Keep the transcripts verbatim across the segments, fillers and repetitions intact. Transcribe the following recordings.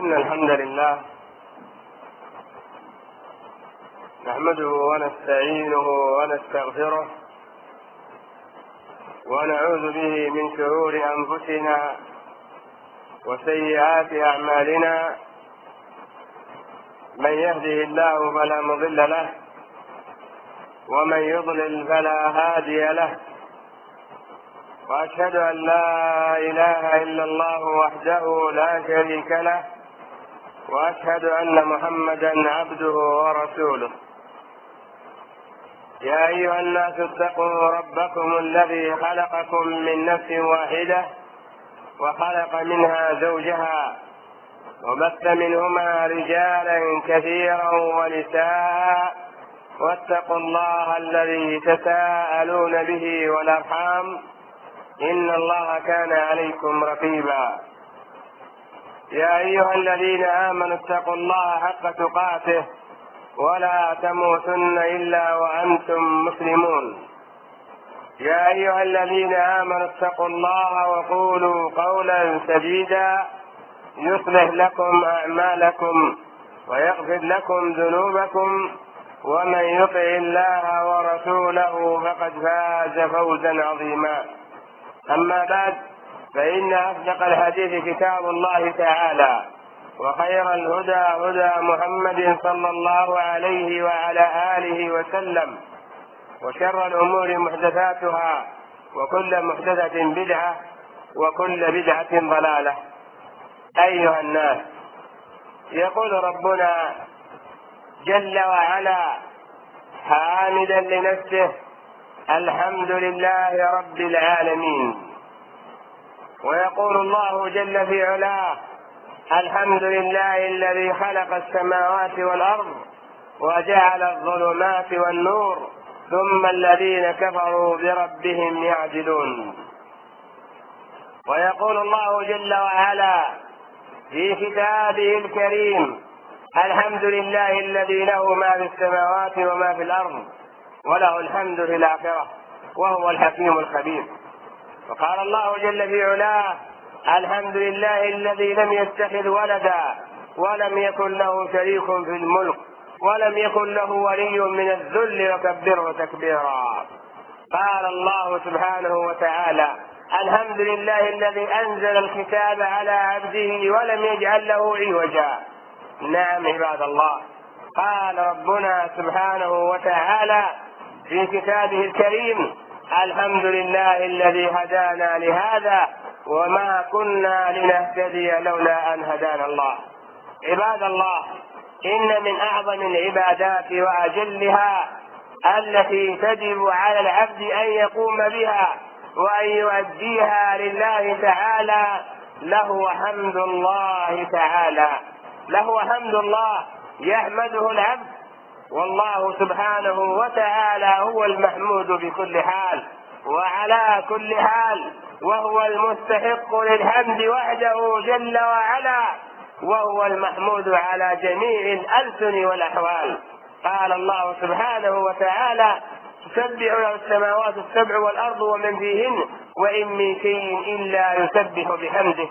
إن الحمد لله نحمده ونستعينه ونستغفره ونعوذ به من شرور أنفسنا وسيئات أعمالنا. من يهده الله فلا مضل له ومن يضلل فلا هادي له، وأشهد أن لا إله إلا الله وحده لا شريك له، وأشهد أن محمدا عبده ورسوله. يا أيها الناس اتقوا ربكم الذي خلقكم من نفس واحدة وخلق منها زوجها وبث منهما رجالا كثيرا ونساء، واتقوا الله الذي تساءلون به والأرحام إن الله كان عليكم رقيبا. يا أيها الذين آمنوا اتقوا الله حق تقاته ولا تموتن إلا وأنتم مسلمون. يا أيها الذين آمنوا اتقوا الله وقولوا قولا سديدا يصلح لكم أعمالكم ويغفر لكم ذنوبكم، ومن يطع الله ورسوله فقد فاز فوزا عظيما. أما بعد، فإن أصدق الحديث كتاب الله تعالى، وخير الهدى هدى محمد صلى الله عليه وعلى آله وسلم، وشر الأمور محدثاتها، وكل محدثة بدعة، وكل بدعة ضلالة. أيها الناس، يقول ربنا جل وعلا حامدا لنفسه: الحمد لله رب العالمين. ويقول الله جل في علاه: الحمد لله الذي خلق السماوات والأرض وجعل الظلمات والنور ثم الذين كفروا بربهم يعدلون. ويقول الله جل وعلا في كتابه الكريم: الحمد لله الذي له ما في السماوات وما في الأرض وله الحمد في الآخرة وهو الحكيم الخبير. وقال الله جل في علاه: الحمد لله الذي لم يتخذ ولدا ولم يكن له شريك في الملك ولم يكن له ولي من الذل وكبره تكبيرا. قال الله سبحانه وتعالى: الحمد لله الذي أنزل الكتاب على عبده ولم يجعل له عوجا. نعم عباد الله، قال ربنا سبحانه وتعالى في كتابه الكريم: الحمد لله الذي هدانا لهذا وما كنا لنهتدي لولا أن هدانا الله. عباد الله، إن من أعظم العبادات وأجلها التي تجب على العبد أن يقوم بها وأن يؤديها لله تعالى له حمد الله تعالى، له حمد الله يحمده العبد، والله سبحانه وتعالى هو المحمود بكل حال وعلى كل حال، وهو المستحق للحمد وحده جل وعلا، وهو المحمود على جميع الألسن والأحوال. قال الله سبحانه وتعالى: تسبح له السماوات السبع والأرض ومن فيهن وإن من شيء إلا يسبح بحمده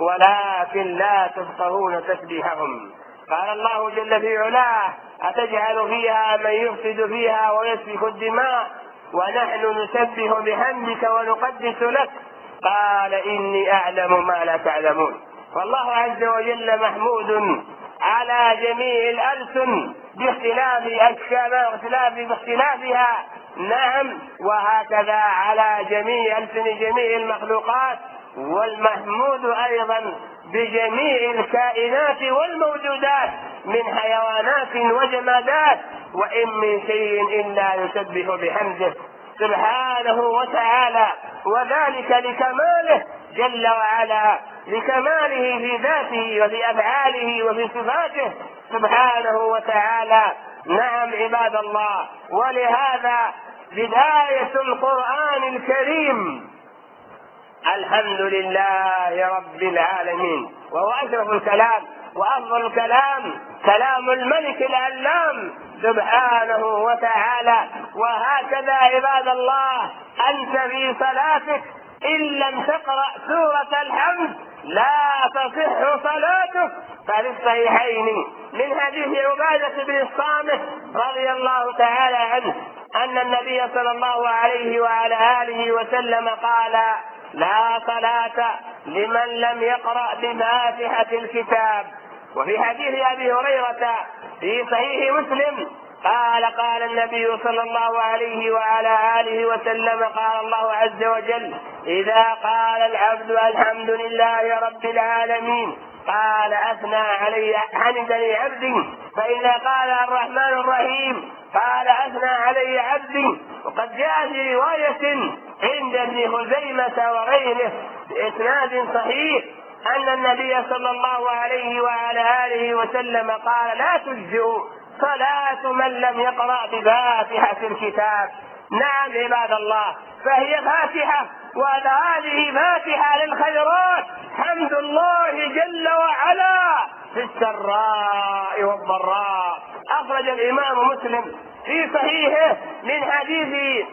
ولكن لا تفقهون تسبيحهم. قال الله جل في علاه: أتجعل فيها من يفسد فيها ويسفك الدماء ونحن نسبح بحمدك ونقدس لك قال إني أعلم ما لا تعلمون. والله عز وجل محمود على جميع الألسن باختلاف أشكالها واختلاف باختلافها، نعم، وهكذا على جميع ألسن جميع المخلوقات، والمحمود أيضا بجميع الكائنات والموجودات من حيوانات وجمادات، وإن من شيء إلا يسبح بحمده سبحانه وتعالى، وذلك لكماله جل وعلا، لكماله في ذاته وفي أفعاله وفي صفاته سبحانه وتعالى. نعم عباد الله، ولهذا بداية القرآن الكريم الحمد لله رب العالمين، وهو أشرف الكلام وأفضل الكلام، كلام الملك العلام سبحانه وتعالى. وهكذا عباد الله، أنت في صلاتك إن لم تقرأ سورة الحمد لا تصح صلاته. ففي الصحيحين من حديث عبادة بن الصامت رضي الله تعالى عنه أن النبي صلى الله عليه وعلى آله وسلم قال: لا صلاة لمن لم يقرأ بفاتحة الكتاب. وفي حديث أبي هريرة في صحيح مسلم قال: قال النبي صلى الله عليه وعلى آله وسلم: قال الله عز وجل: إذا قال العبد الحمد لله رب العالمين قال أثنى علي حمدني عبدي. فإذا قال الرحمن الرحيم قال أثنى علي عبدي. وقد جاء في رواية عند ابن خزيمة وغيره بإسناد صحيح أن النبي صلى الله عليه وعلى آله وسلم قال: لا تجزئ صلاة من لم يقرأ بفاتحة الكتاب. نعم عباد الله، فهي فاتحة، وهذه فاتحة للخيرات، حمد الله جل وعلا في السراء والضراء. أخرج الإمام مسلم في صحيحه من حديث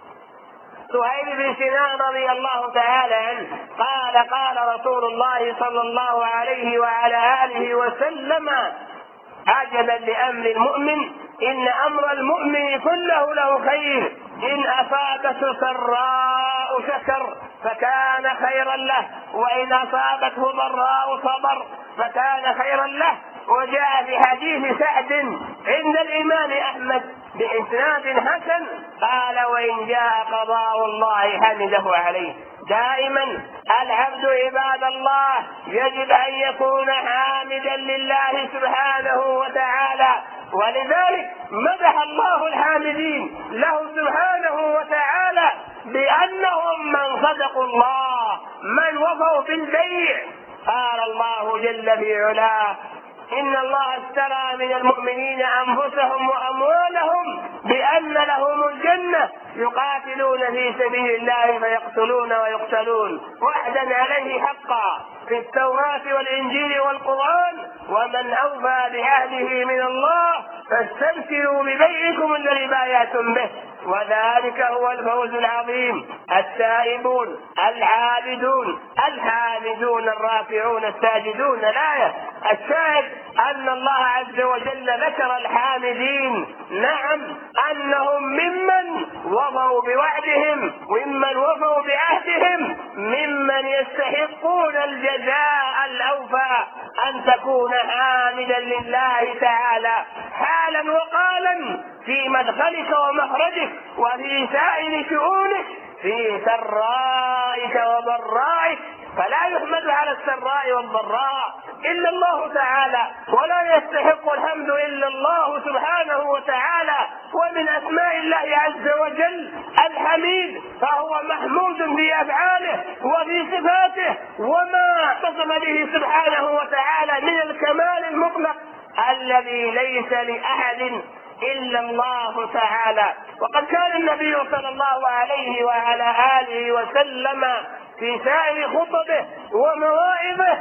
سهيل بن سنان رضي الله تعالى عنه قال: قال رسول الله صلى الله عليه وعلى آله وسلم: عجبا لأمر المؤمن، إن أمر المؤمن كله له خير، إن أصابته سراء شكر فكان خيرا له، وإن أصابته ضراء صبر فكان خيرا له. وجاء في حديث سعد عند الإمام أحمد بإسناد حسن قال: وإن جاء قضاء الله حمده عليه. دائما العبد عباد الله يجب أن يكون حامدا لله سبحانه وتعالى، ولذلك مدح الله الحامدين له سبحانه وتعالى بأنهم من صدقوا الله، من وفوا بالبيع. قال الله جل في علاه: إن الله اشترى من المؤمنين أنفسهم وأموالهم بأن لهم الجنة يقاتلون في سبيل الله فيقتلون ويقتلون وعدا عليه حقا في التوراة والإنجيل والقرآن، ومن أوفى بعهده من الله فاستبشروا ببيعكم الذي بايعتم به، وذلك هو الفوز العظيم. التائبون العابدون الحامدون الرافعون الساجدون. الآية الشاهد أن الله عز وجل ذكر الحامدين، نعم، أنهم ممن وفوا بوعدهم، وممن وفوا بعهدهم، ممن يستحقون الجزاء الأوفى، أن تكون حامدا لله تعالى حالا وقالا في مدخلك ومخرجك وفي سائر شؤونك، في سرائك وضرائك. فلا يحمد على السراء والضراء إلا الله تعالى، ولا يستحق الحمد إلا الله سبحانه وتعالى. ومن أسماء الله عز وجل الحميد، فهو محمود في أفعاله وفي صفاته وما اتصف به سبحانه وتعالى من الكمال المطلق الذي ليس لأحد إلا الله تعالى. وقد كان النبي صلى الله عليه وعلى آله وسلم في سائر خطبه ومواعظه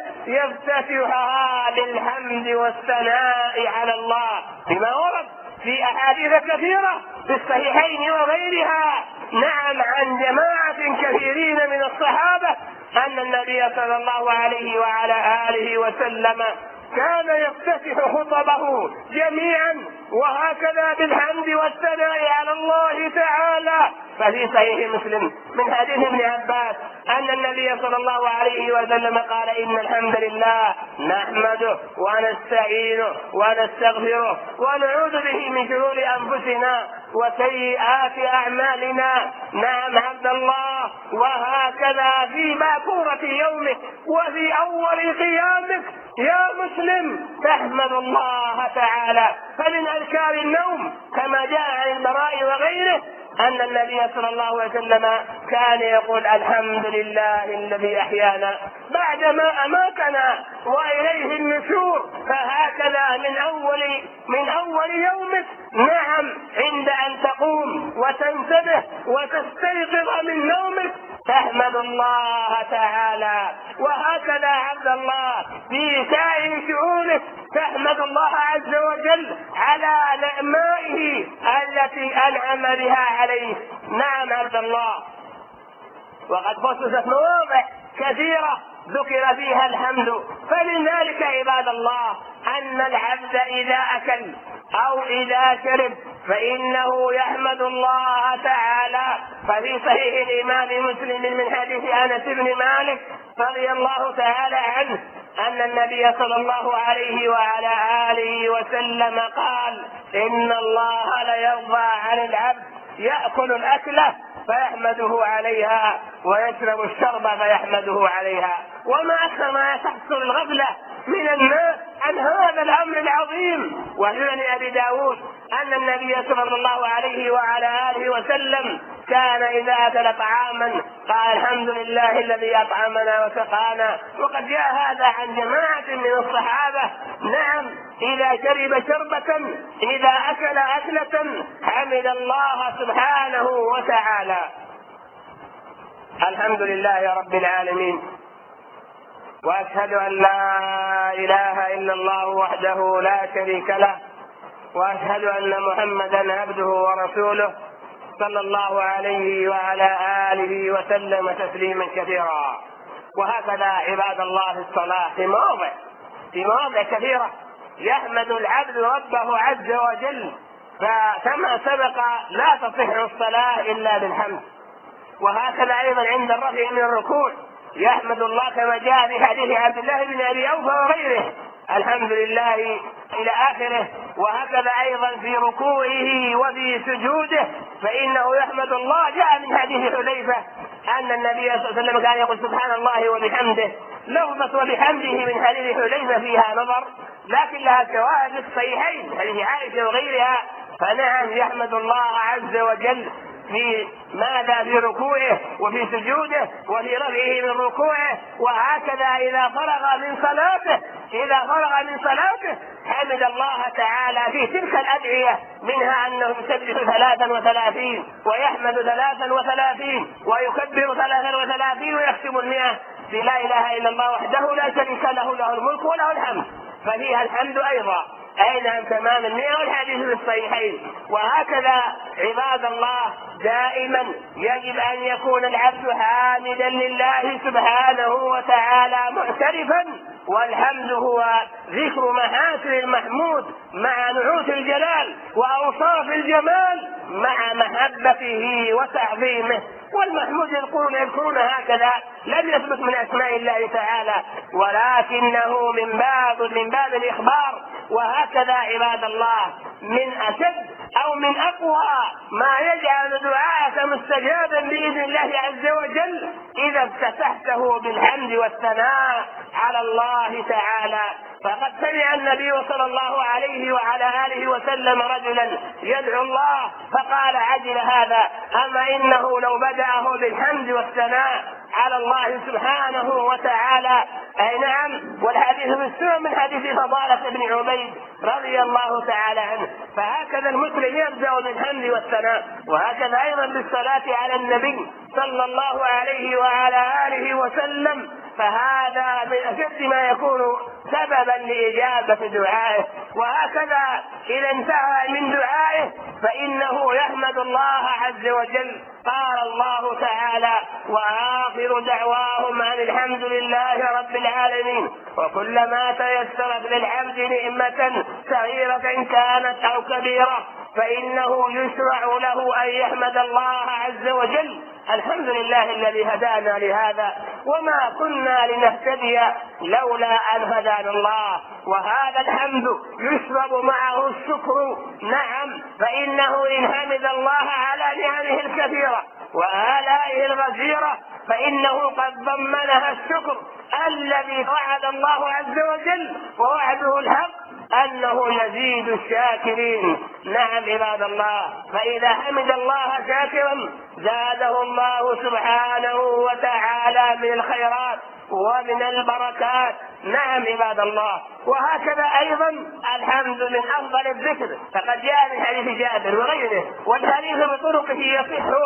يفتتحها بالحمد والثناء على الله، بما ورد في أحاديث كثيرة في الصحيحين وغيرها، نعم، عن جماعة كثيرين من الصحابة أن النبي صلى الله عليه وعلى آله وسلم كان يفتتح خطبه جميعا وهكذا بالحمد والثناء على الله تعالى. ففي صحيح مسلم من حديث ابن عباس أن النبي صلى الله عليه وسلم قال: إن الحمد لله نحمده ونستعينه ونستغفره ونعوذ به من شرور أنفسنا وسيئات أعمالنا. نعم عبد الله، وهكذا في باكورة يومك وفي أول قيامك يا مسلم تحمد الله تعالى. فمن أذكار النوم كما جاء عن البراء وغيره أن النبي صلى الله عليه وسلم كان يقول: الحمد لله الذي أحيانا بعدما أماتنا وإليه النشور. فهكذا من أول من أول يومك، نعم، عند أن تقوم وتنتبه وتستيقظ من نومك تحمد الله تعالى. وهكذا عبد الله في سائر شؤونك تحمد الله عز وجل على نعمائه التي أنعم بها عليه. نعم عبد الله، وقد خصصت مواضع كثيرة ذكر فيها الحمد. فمن ذلك عباد الله أن العبد إذا أكل أو إذا شرب فإنه يحمد الله تعالى. ففي صحيح الإمام مسلم من حديث أنس بن مالك رضي الله تعالى عنه أن النبي صلى الله عليه وعلى آله وسلم قال: إن الله ليرضى عن العبد يأكل الأكلة فيحمده عليها ويشرب الشرب فيحمده عليها. وما أكثر ما تحصل الغفلة من الناس عن هذا الأمر العظيم. وعن أبي داود أن النبي صلى الله عليه وعلى آله وسلم كان إذا أكل طعاما قال: الحمد لله الذي أطعمنا وسقانا. وقد جاء هذا عن جماعة من الصحابة. نعم، إذا شرب شربة إذا أكل أكلة حمد الله سبحانه وتعالى. الحمد لله رب العالمين، وأشهد أن لا إله إلا الله وحده لا شريك له، وأشهد أن محمدا عبده ورسوله صلى الله عليه وعلى آله وسلم تسليما كثيرا. وهكذا عباد الله في الصلاة في مواضع في مواضع كثيرة يحمد العبد ربه عز وجل. فكما سبق لا تصح الصلاة إلا بالحمد. وهكذا أيضا عند الرفع من الركوع يحمد الله كما جاء في حديث عبد الله بن أبي أوفى وغيره: الحمد لله إلى آخره. وهكذا أيضا في ركوعه وفي سجوده فإنه يحمد الله. جاء من حديث حذيفة أن النبي صلى الله عليه وسلم كان يقول: سبحان الله وبحمده. لفظة وبحمده من حديث حذيفة فيها نظر، لكن لها شواهد في الصحيحين حديث عائشة وغيرها. فنعم يحمد الله عز وجل في ماذا؟ في ركوعه وفي سجوده وفي رفعه من ركوعه. وهكذا إذا فرغ من صلاته إذا فرغ من صلاته حمد الله تعالى في تلك الأدعية، منها أنه يسبح ثلاثا وثلاثين ويحمد ثلاثا وثلاثين ويكبر ثلاثا وثلاثين ويختم المئة بلا إله إلا الله وحده لا شريك له له الملك وله الحمد. ففيها الحمد أيضا أين عن تمام المئة والحديث في الصحيحين. وهكذا عباد الله دائما يجب أن يكون العبد حامدا لله سبحانه وتعالى معترفا. والحمد هو ذكر محاسن المحمود مع نعوت الجلال وأوصاف الجمال مع محبته وتعظيمه. والمحمود يذكرون يذكرون هكذا لم يثبت من أسماء الله تعالى، ولكنه من باب من باب الإخبار. وهكذا عباد الله من أشد أو من أقوى ما يجعل دعاءك مستجابا بإذن الله عز وجل إذا افتتحته بالحمد والثناء على الله تعالى. فقد سمع النبي صلى الله عليه وعلى آله وسلم رجلا يدعو الله فقال: عجل هذا، أما إنه لو بدأه بالحمد والثناء على الله سبحانه وتعالى. أي نعم. والحديث بالسنن من حديث فضالة بن عبيد رضي الله تعالى عنه. فهكذا المسلم يبدأ بالحمد والثناء. وهكذا أيضا بالصلاة على النبي صلى الله عليه وعلى آله وسلم. فهذا من أشد ما يكون سببا لإجابة دعائه. وهكذا إذا انتهى من دعائه فإنه يحمد الله عز وجل. قال الله تعالى: وآخر دعواهم أن الحمد لله رب العالمين. وكلما تيسرت للعبد نعمة صغيرة كانت أو كبيرة فإنه يشرع له أن يحمد الله عز وجل. الحمد لله الذي هدانا لهذا وما كنا لنهتدي لولا أن هدانا الله. وهذا الحمد يشرب معه الشكر. نعم، فإنه إن حمد الله على نعمه الكثيرة وآلائه الغزيرة فإنه قد ضمنها الشكر الذي وعد الله عز وجل، ووعده الحق أنه يزيد الشاكرين. نعم عباد الله، فإذا حمد الله شاكرا زاده الله سبحانه وتعالى من الخيرات ومن البركات. نعم عباد الله. وهكذا أيضا الحمد من أفضل الذكر، فقد جاء من حديث جابر وغيره، والحديث بطرقه يصح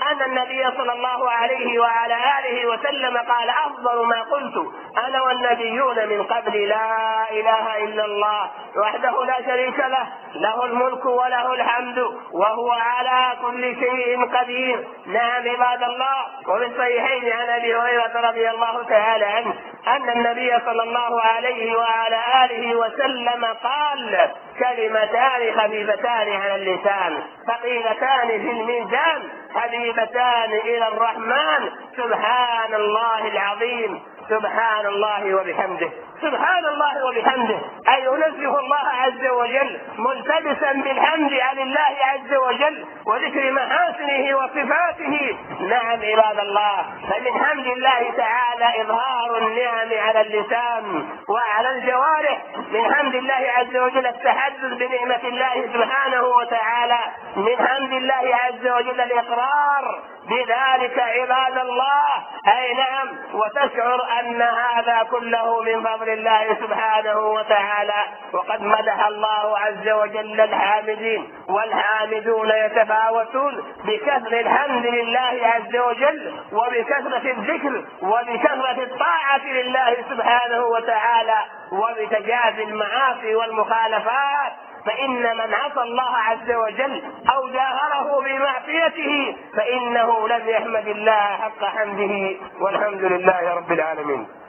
أن النبي صلى الله عليه وعلى آله وسلم قال أفضل ما قلت أنا والنبيون من قبل لا إله إلا الله وحده لا شريك له له الملك وله الحمد وهو على كل شيء قدير. نعم عباد الله. وفي الصحيحين عن أبي هريرة رضي الله تعالى عنه أن النبي صلى الله عليه وعلى آله وسلم قال كلمتان خفيفتان على اللسان ثقيلتان في الميزان حبيبتان إلى الرحمن سبحان الله العظيم سبحان الله وبحمده. سبحان الله وبحمده أي ينزه الله عز وجل ملتبسا بالحمد عن الله عز وجل وذكر محاسنه وصفاته. نعم عباد الله. فمن حمد الله تعالى إظهار النعم على اللسان وعلى الجوارح. من حمد الله عز وجل التحدث بنعمة الله سبحانه وتعالى. من حمد الله عز وجل الإقرار بذلك عباد الله. أي نعم. وتشعر أن هذا كله من فضل الله سبحانه وتعالى. وقد مدح الله عز وجل الحامدين والحامدون يتفاوتون بكثرة الحمد لله عز وجل وبكثرة الذكر وبكثرة الطاعة لله سبحانه وتعالى وبتجافي المعاصي والمخالفات. فإن من عصى الله عز وجل أو جاهره بمعصيته فإنه لم يحمد الله حق حمده والحمد لله رب العالمين.